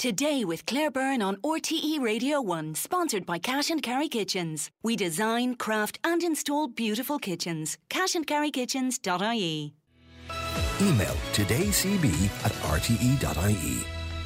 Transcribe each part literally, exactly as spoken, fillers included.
Today with Claire Byrne on R T E Radio one, sponsored by Cash and Carry Kitchens. We design, craft and install beautiful kitchens. cash and carry kitchens dot I E. Email todaycb at r t e dot i e.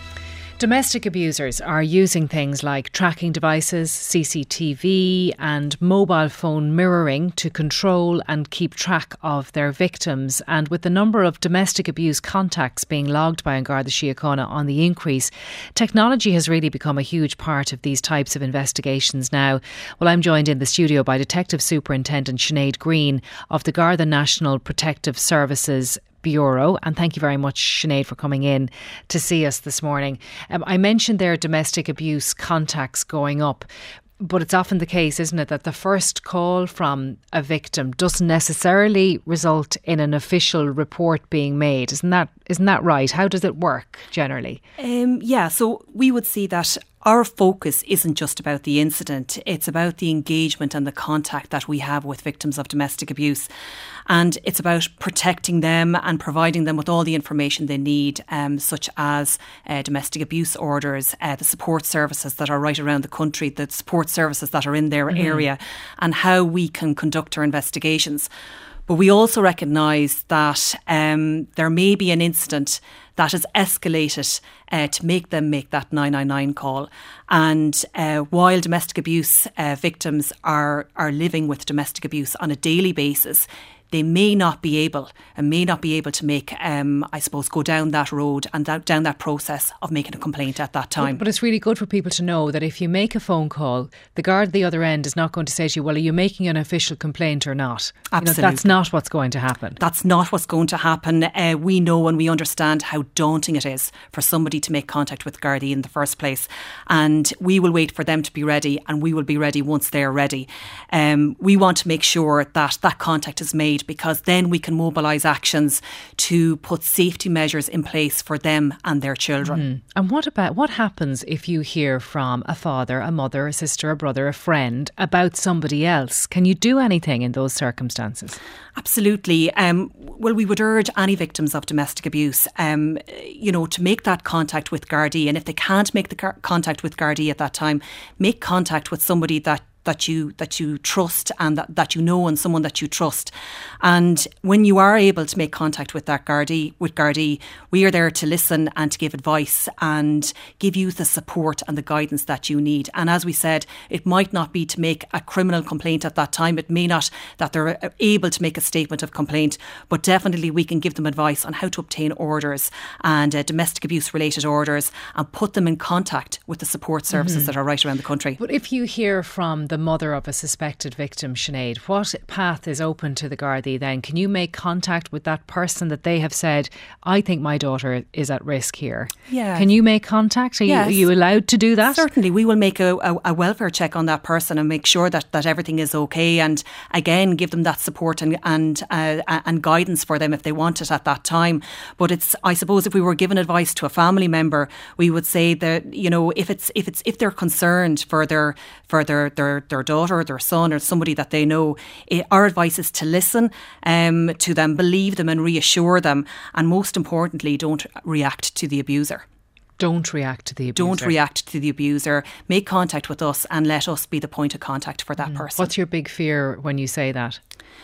Domestic abusers are using things like tracking devices, C C T V and mobile phone mirroring to control and keep track of their victims. And with the number of domestic abuse contacts being logged by An Garda Síochána on the increase, technology has really become a huge part of these types of investigations now. Well, I'm joined in the studio by Detective Superintendent Sinead Green of the Garda National Protective Services Bureau, and thank you very much, Sinead, for coming in to see us this morning. Um, I mentioned there domestic abuse contacts going up, but it's often the case, isn't it, that the first call from a victim doesn't necessarily result in an official report being made. Isn't that isn't that right? How does it work generally? Um, yeah, so we would see that our focus isn't just about the incident, it's about the engagement and the contact that we have with victims of domestic abuse. And it's about protecting them and providing them with all the information they need, um, such as uh, domestic abuse orders, uh, the support services that are right around the country, the support services that are in their mm-hmm. area, and how we can conduct our investigations. But we also recognise that um, there may be an incident that has escalated uh, to make them make that nine nine nine call. And uh, while domestic abuse uh, victims are, are living with domestic abuse on a daily basis, they may not be able and may not be able to make, um, I suppose, go down that road and that, down that process of making a complaint at that time. But, but it's really good for people to know that if you make a phone call, the guard at the other end is not going to say to you, well, are you making an official complaint or not? Absolutely. You know, that's not what's going to happen. That's not what's going to happen. Uh, we know and we understand how daunting it is for somebody to make contact with Gardaí in the first place. And we will wait for them to be ready, and we will be ready once they're ready. Um, we want to make sure that that contact is made, because then we can mobilise actions to put safety measures in place for them and their children. Mm. And what about what happens if you hear from a father, a mother, a sister, a brother, a friend about somebody else? Can you do anything in those circumstances? Absolutely. Um, well, we would urge any victims of domestic abuse, um, you know, to make that contact with Gardaí. And if they can't make the car- contact with Gardaí at that time, make contact with somebody that that you that you trust and that, that you know, and someone that you trust. And when you are able to make contact with that Gardaí, with Gardaí, we are there to listen and to give advice and give you the support and the guidance that you need. And as we said, it might not be to make a criminal complaint at that time. It may not that they're able to make a statement of complaint, but definitely we can give them advice on how to obtain orders and uh, domestic abuse related orders, and put them in contact with the support services mm-hmm. that are right around the country. But if you hear from the mother of a suspected victim, Sinead, what path is open to the Gardaí then? Can you make contact with that person that they have said, I think my daughter is at risk here? Yeah. Can you make contact? Are, yes. you, are you allowed to do that? Certainly. We will make a, a, a welfare check on that person and make sure that, that everything is okay, and again give them that support and and, uh, and guidance for them if they want it at that time. But it's, I suppose, if we were given advice to a family member, we would say that, you know, if it's if it's if they're concerned for their for their their, their daughter, their son, or somebody that they know, it, our advice is to listen um, to them, believe them and reassure them, and most importantly, don't react to the abuser. Don't react to the abuser. Don't react to the abuser. Make contact with us and let us be the point of contact for that mm. person. What's your big fear when you say that?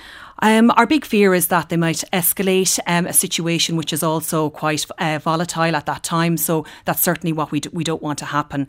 Um, our big fear is that they might escalate um, a situation which is also quite uh, volatile at that time. So that's certainly what we do, we don't want to happen.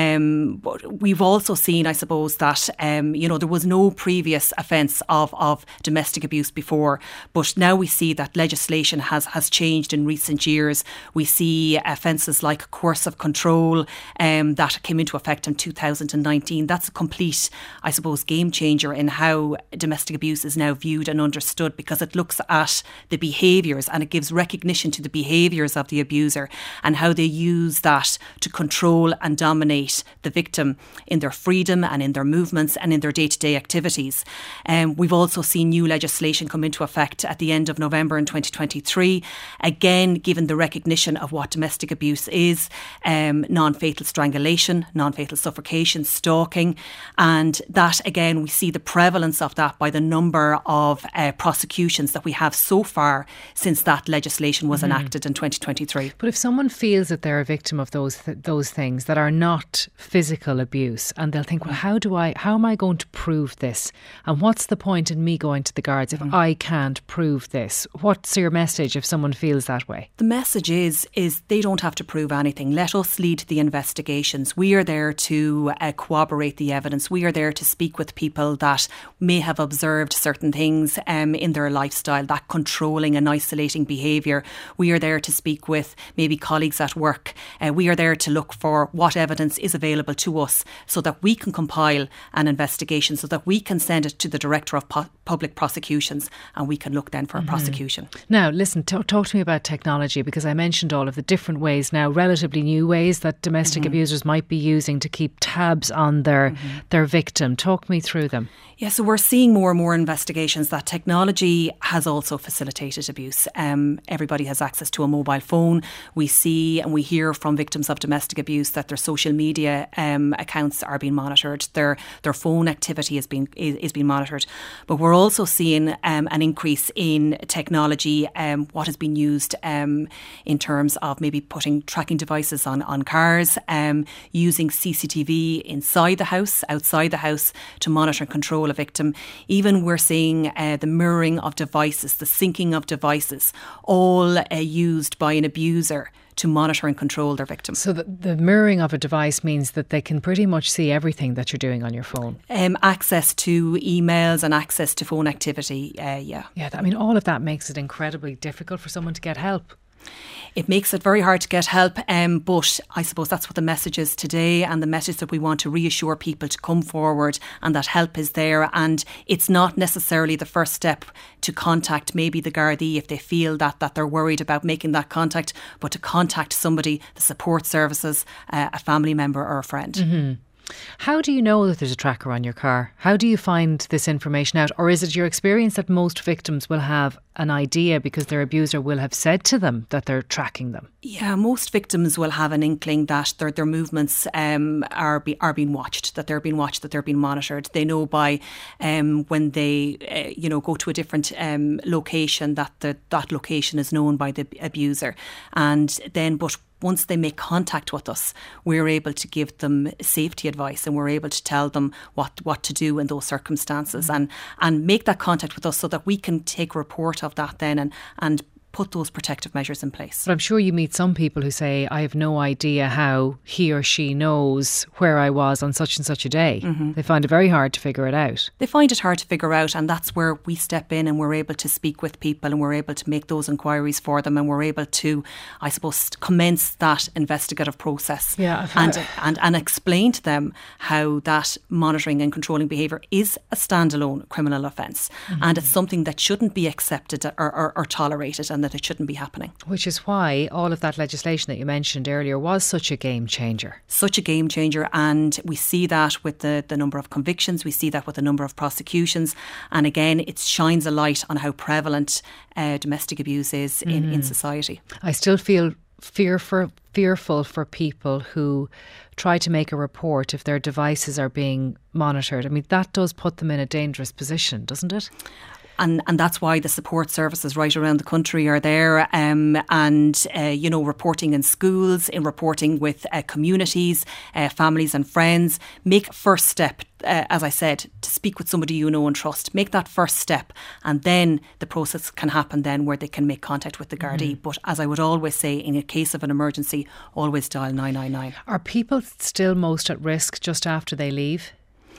Um, but we've also seen, I suppose, that um, you know there was no previous offence of, of domestic abuse before, but now we see that legislation has has changed in recent years. We see offences like coercive control um, that came into effect in two thousand nineteen. That's a complete, I suppose, game changer in how domestic abuse is now viewed and understood, because it looks at the behaviours and it gives recognition to the behaviours of the abuser and how they use that to control and dominate the victim in their freedom and in their movements and in their day-to-day activities. Um, we've also seen new legislation come into effect at the end of November in twenty twenty-three, again given the recognition of what domestic abuse is, um, non-fatal strangulation, non-fatal suffocation, stalking, and that again we see the prevalence of that by the number of of uh, prosecutions that we have so far since that legislation was mm-hmm. enacted in twenty twenty-three. But if someone feels that they're a victim of those th- those things that are not physical abuse, and they'll think, well, how do I, how am I going to prove this? And what's the point in me going to the guards if mm-hmm. I can't prove this? What's your message if someone feels that way? The message is, is they don't have to prove anything. Let us lead the investigations. We are there to uh, corroborate the evidence. We are there to speak with people that may have observed certain things um, in their lifestyle, that controlling and isolating behaviour. We are there to speak with maybe colleagues at work. Uh, we are there to look for what evidence is available to us so that we can compile an investigation, so that we can send it to the Director of po- Public Prosecutions, and we can look then for a mm-hmm. prosecution. Now, listen, t- talk to me about technology, because I mentioned all of the different ways now, relatively new ways that domestic mm-hmm. abusers might be using to keep tabs on their, mm-hmm. their victim. Talk me through them. Yeah, so we're seeing more and more investigations that technology has also facilitated abuse. Um, everybody has access to a mobile phone. We see and we hear from victims of domestic abuse that their social media um, accounts are being monitored. Their their phone activity is being is, is being monitored. But we're also seeing um, an increase in technology. Um, what has been used um, in terms of maybe putting tracking devices on on cars, um, using C C T V inside the house, outside the house to monitor and control a victim. Even we're seeing uh, the mirroring of devices, the syncing of devices, all uh, used by an abuser to monitor and control their victim. So the, the mirroring of a device means that they can pretty much see everything that you're doing on your phone. Um, access to emails and access to phone activity, uh, yeah. Yeah, I mean, all of that makes it incredibly difficult for someone to get help. It makes it very hard to get help, um, but I suppose that's what the message is today, and the message that we want to reassure people to come forward and that help is there. And it's not necessarily the first step to contact maybe the Gardaí if they feel that, that they're worried about making that contact, but to contact somebody, the support services, uh, a family member or a friend. Mm-hmm. How do you know that there's a tracker on your car? How do you find this information out? Or is it your experience that most victims will have an idea because their abuser will have said to them that they're tracking them? Yeah, most victims will have an inkling that their their movements um, are be, are being watched, that they're being watched, that they're being monitored. They know by um, when they uh, you know go to a different um, location that the, that location is known by the abuser, and then but. Once they make contact with us, we're able to give them safety advice, and we're able to tell them what, what to do in those circumstances, and, and make that contact with us so that we can take a report of that then and, and put those protective measures in place. But I'm sure you meet some people who say, I have no idea how he or she knows where I was on such and such a day. Mm-hmm. They find it very hard to figure it out. They find it hard to figure out, and that's where we step in, and we're able to speak with people, and we're able to make those inquiries for them, and we're able to, I suppose, commence that investigative process yeah, and, and, and explain to them how that monitoring and controlling behaviour is a standalone criminal offence, mm-hmm. and it's something that shouldn't be accepted or, or, or tolerated, and that it shouldn't be happening. Which is why all of that legislation that you mentioned earlier was such a game changer. Such a game changer, and we see that with the, the number of convictions, we see that with the number of prosecutions, and again it shines a light on how prevalent uh, domestic abuse is in, mm-hmm. in society. I still feel fear for, fearful for people who try to make a report if their devices are being monitored. I mean, that does put them in a dangerous position, doesn't it? And and that's why the support services right around the country are there, um, and, uh, you know, reporting in schools, in reporting with uh, communities, uh, families and friends. Make a first step, uh, as I said, to speak with somebody you know and trust. Make that first step, and then the process can happen then where they can make contact with the Gardaí. Mm-hmm. But as I would always say, in a case of an emergency, always dial nine nine nine. Are people still most at risk just after they leave?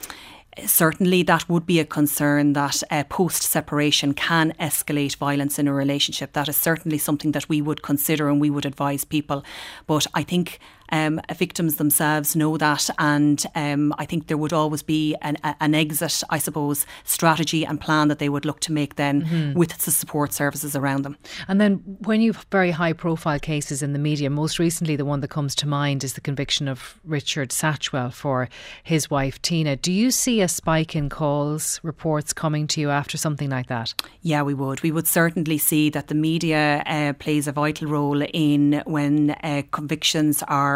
Certainly that would be a concern, that uh, post-separation can escalate violence in a relationship. That is certainly something that we would consider and we would advise people. But I think um, victims themselves know that, and um, I think there would always be an, an exit, I suppose, strategy and plan that they would look to make then mm-hmm. with the support services around them. And then when you've very high profile cases in the media, most recently the one that comes to mind is the conviction of Richard Satchwell for his wife Tina. Do you see a spike in calls, reports coming to you after something like that? Yeah, we would. We would certainly see that the media uh, plays a vital role in when uh, convictions are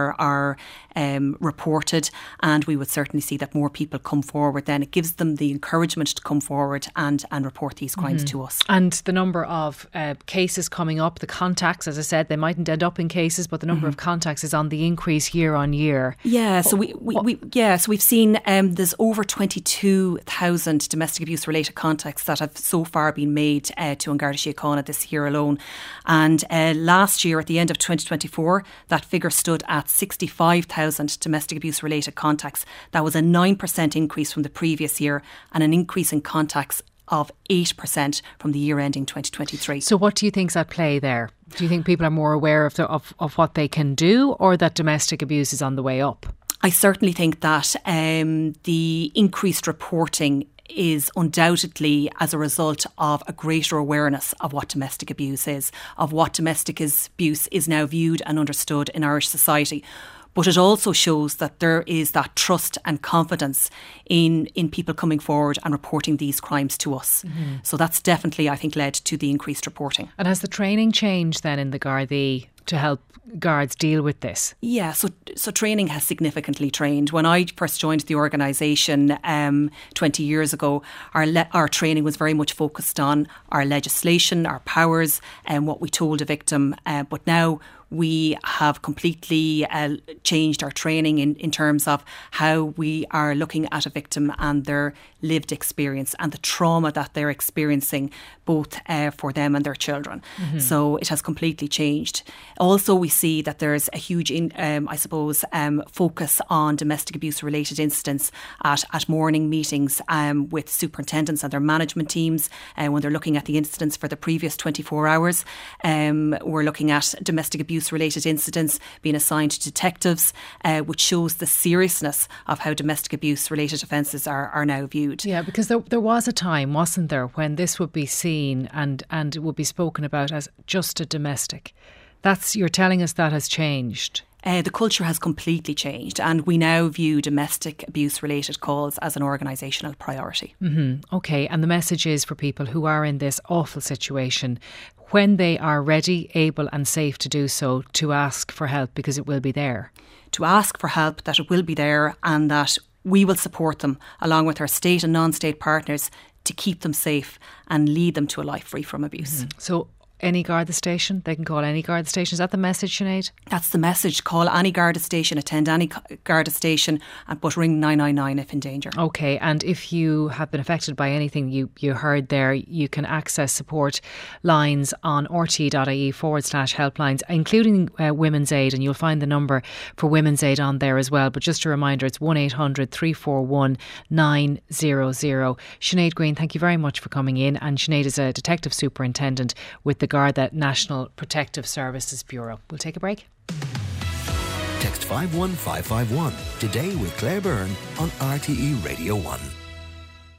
are, are um, reported, and we would certainly see that more people come forward. Then it gives them the encouragement to come forward and, and report these crimes mm-hmm. to us. And the number of uh, cases coming up, the contacts, as I said, they mightn't end up in cases, but the number mm-hmm. of contacts is on the increase year on year. Yeah, so we, we, we yeah, so we've seen um, there's over twenty-two thousand domestic abuse related contacts that have so far been made uh, to An Garda Síochána this year alone. And uh, last year, at the end of twenty twenty-four, that figure stood at sixty-five thousand domestic abuse related contacts. That was a nine percent increase from the previous year and an increase in contacts of eight percent from the year ending twenty twenty-three. So what do you think's at play there? Do you think people are more aware of, the, of, of what they can do, or that domestic abuse is on the way up? I certainly think that um, the increased reporting is undoubtedly as a result of a greater awareness of what domestic abuse is, of what domestic abuse is now viewed and understood in Irish society. But it also shows that there is that trust and confidence in, in people coming forward and reporting these crimes to us. Mm-hmm. So that's definitely, I think, led to the increased reporting. And has the training changed then in the Gardaí to help guards deal with this? Yeah, so so training has significantly trained. When I first joined the organisation um, twenty years ago, our le- our training was very much focused on our legislation, our powers, and what we told a victim. Uh, but now we have completely uh, changed our training in, in terms of how we are looking at a victim and their lived experience and the trauma that they're experiencing, both uh, for them and their children. Mm-hmm. So it has completely changed. Also, we see that there's a huge, in, um, I suppose, um, focus on domestic abuse related incidents at, at morning meetings um, with superintendents and their management teams uh, when they're looking at the incidents for the previous twenty-four hours. Um, we're looking at domestic abuse related incidents being assigned to detectives, uh, which shows the seriousness of how domestic abuse related offences are, are now viewed. Yeah, because there, there was a time, wasn't there, when this would be seen and, and it would be spoken about as just a domestic. That's, you're telling us that has changed. Uh, the culture has completely changed, and we now view domestic abuse related calls as an organisational priority. Mm-hmm. Okay, and the message is for people who are in this awful situation, when they are ready, able and safe to do so, to ask for help, because it will be there. To ask for help, that it will be there, and that we will support them along with our state and non-state partners to keep them safe and lead them to a life free from abuse. Mm-hmm. So any Garda station, they can call any Garda station. Is that the message, Sinead? That's the message. Call any Garda station, attend any Garda station, but ring nine nine nine if in danger. Okay, and if you have been affected by anything you, you heard there, you can access support lines on rte.ie forward slash helplines, including uh, Women's Aid, and you'll find the number for Women's Aid on there as well. But just a reminder, it's one eight hundred three four one nine hundred. Sinead Green, thank you very much for coming in. And Sinead is a Detective Superintendent with the Garda National Protective Services Bureau. We'll take a break. Text five one five five one today with Claire Byrne on R T E Radio one.